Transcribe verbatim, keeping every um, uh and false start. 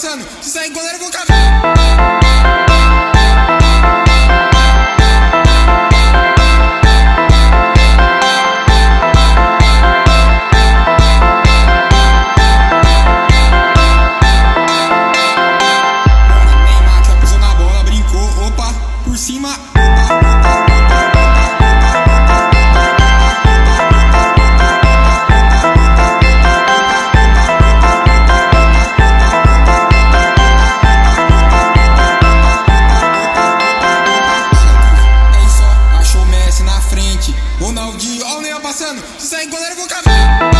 passando. Se sair goleiro, eu vou cavar. Por cima, é isso, achou o Messi na frente. Ronaldinho, ó o Neymar passando. Se sair goleiro, eu vou cavar.